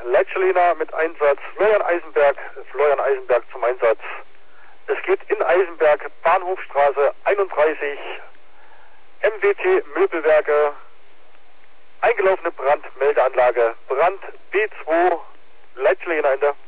Leitschelina mit Einsatz, Florian Eisenberg zum Einsatz. Es geht in Eisenberg, Bahnhofstraße 31, MWT Möbelwerke, eingelaufene Brandmeldeanlage, Brand B2, Leitschelina Ende.